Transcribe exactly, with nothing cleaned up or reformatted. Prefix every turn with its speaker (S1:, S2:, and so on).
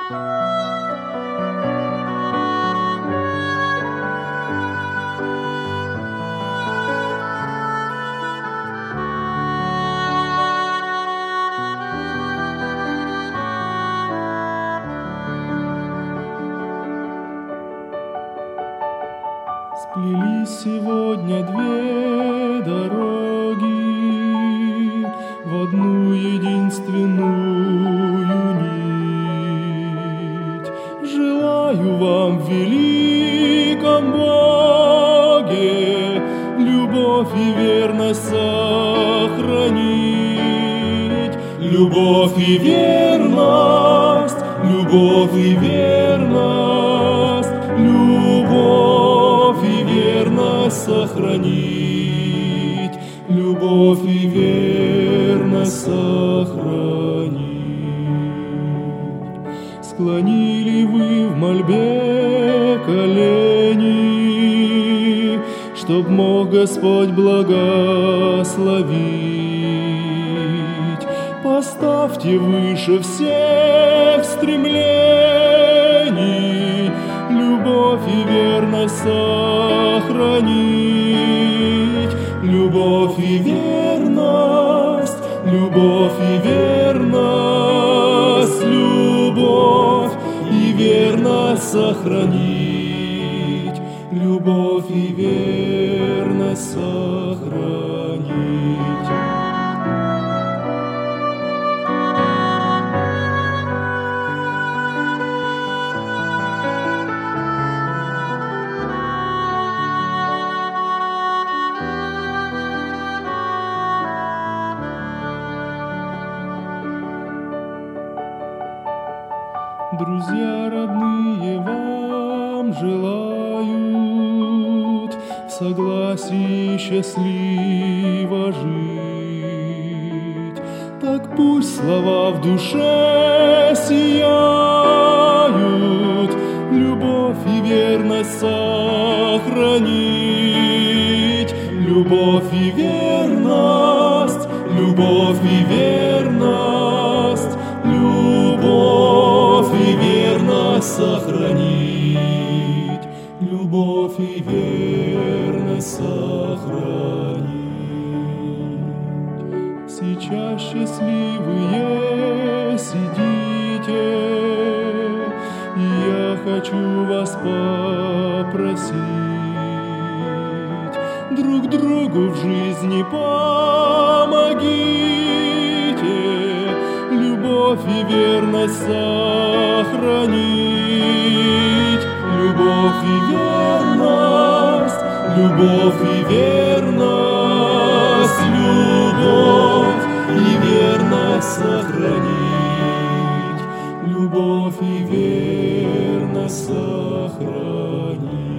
S1: Сплелись сегодня две дороги в одну единственную нить. Желаю вам в великом Боге любовь и верность сохранить. Любовь и верность, любовь и верность, любовь и верность сохранить, любовь и верность сохранить. Склонили вы в мольбе колени, чтоб мог Господь благословить. Поставьте выше всех стремлений любовь и верность сохранить, любовь и верность, любовь и верность, любовь и верность сохранить, любовь и верность сохранить. Друзья родные вам желают в согласии счастливо жить. Так пусть слова в душе сияют, любовь и верность сохранить, любовь и верность, любовь и верность, любовь и верность сохранить, любовь и верность сохранить. Сейчас счастливые сидите, и я хочу вас попросить, друг другу в жизни помогите, любовь и верность сохранить, любовь и верность, любовь и верность, любовь и верность сохранить, любовь и верность сохранить.